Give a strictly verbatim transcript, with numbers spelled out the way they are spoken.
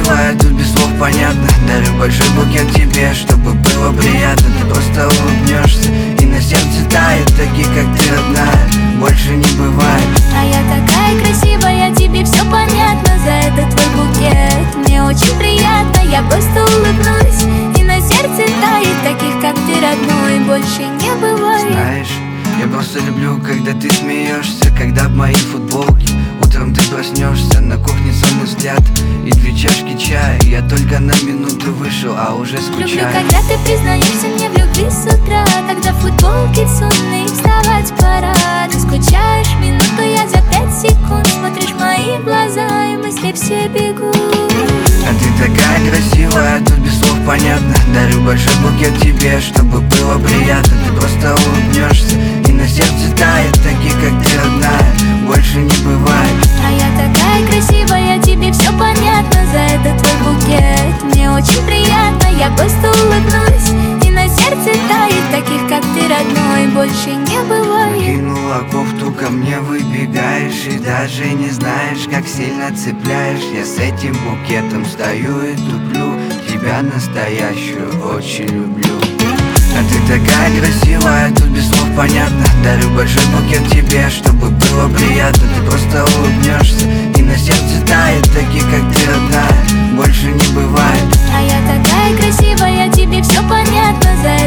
красивая, тут без слов понятно. Дарю большой букет тебе, чтобы было приятно. Ты просто улыбнешься, и на сердце тает. Таких, как ты, родная, больше не бывает. А я такая красивая, тебе все понятно. За этот твой букет мне очень приятно. Я просто улыбнусь, и на сердце тает. Таких, как ты, родной, больше не бывает. Знаешь, я просто люблю, когда ты смеешься, когда в моей футболке утром ты проснешься, на кухне сонный взгляд и две чашки чая. Я только на минуту вышел, а уже скучаю. Люблю, когда ты признаешься мне в любви с утра, когда в футболке сонный вставать пора. Ты скучаешь минуту, я за пять секунд. Смотришь в мои глаза, и мысли все бегут. А ты такая красивая, тут без слов понятно. Дарю большой букет тебе, чтобы было приятно. Ты просто улыбнешься, и на сердце тает. Таких, как ты, родная, больше не бывает. А я такая красивая, тебе все понятно. За этот твой букет мне очень приятно. Я просто улыбнусь, и на сердце тает. Таких, как ты, родной, больше не бывает. Кинула кофту, ко мне выбегаешь, и даже не знаешь, как сильно цепляешь. Я с этим букетом стою и туплю. Тебя настоящую очень люблю. А ты такая красивая, тут без слов понятно. Дарю большой букет тебе, чтобы было приятно. Ты просто улыбнешься, и на сердце тает. Таких, как ты, родная, больше не бывает. А я такая красивая, тебе все понятно. За